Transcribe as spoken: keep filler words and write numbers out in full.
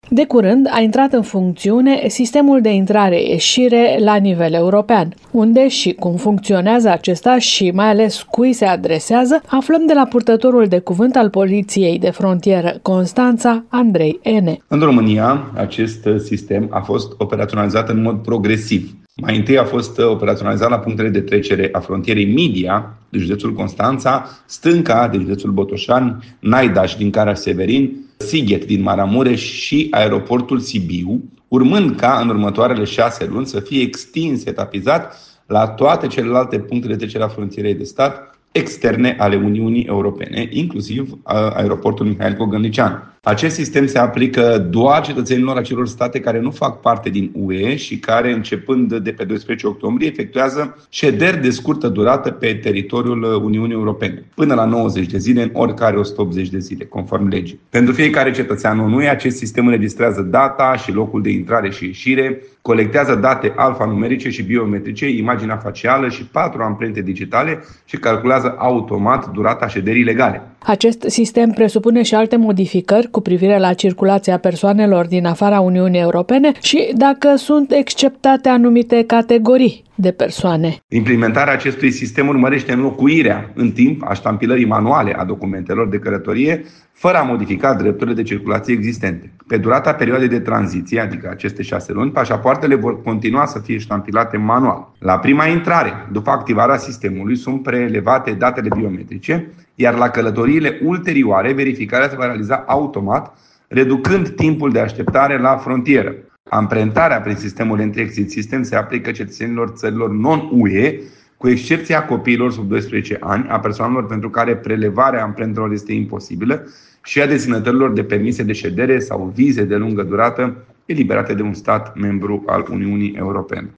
De curând a intrat în funcțiune sistemul de intrare-ieșire la nivel european. Unde și cum funcționează acesta și mai ales cui se adresează, aflăm de la purtătorul de cuvânt al Poliției de Frontieră Constanța, Andrei Ene. În România, acest sistem a fost operaționalizat în mod progresiv. Mai întâi a fost operaționalizat la punctele de trecere a frontierei Midia, de județul Constanța, Stânca, de județul Botoșani, Naidaș din Caraș-Severin, Sighet din Maramureș și aeroportul Sibiu, urmând ca în următoarele șase luni să fie extins, etapizat la toate celelalte puncte de trecere a frontierei de stat externe ale Uniunii Europene, inclusiv aeroportul Mihail Cogălnicianu. Acest sistem se aplică doar cetățenilor acelor state care nu fac parte din U E și care, începând de pe doisprezece octombrie, efectuează șederi de scurtă durată pe teritoriul Uniunii Europene, până la nouăzeci de zile, în oricare o sută optzeci de zile, conform legii. Pentru fiecare cetățean în U E, acest sistem înregistrează data și locul de intrare și ieșire, colectează date alfanumerice și biometrice, imaginea facială și patru amprente digitale și calculează automat durata șederii legale. Acest sistem presupune și alte modificări cu privire la circulația persoanelor din afara Uniunii Europene și dacă sunt exceptate anumite categorii de persoane. Implementarea acestui sistem urmărește înlocuirea în timp a ștampilării manuale a documentelor de călătorie, fără a modifica drepturile de circulație existente. Pe durata perioadei de tranziție, adică aceste șase luni, pașapoartele vor continua să fie ștampilate manual. La prima intrare, după activarea sistemului, sunt prelevate datele biometrice, iar la călătoriile ulterioare, verificarea se va realiza automat, reducând timpul de așteptare la frontieră. Amprentarea prin sistemul Entry-Exit System se aplică cetățenilor țărilor non-U E, cu excepția copiilor sub doisprezece ani, a persoanelor pentru care prelevarea amprentelor este imposibilă și a deținătorilor de permise de ședere sau vize de lungă durată eliberate de un stat membru al Uniunii Europene.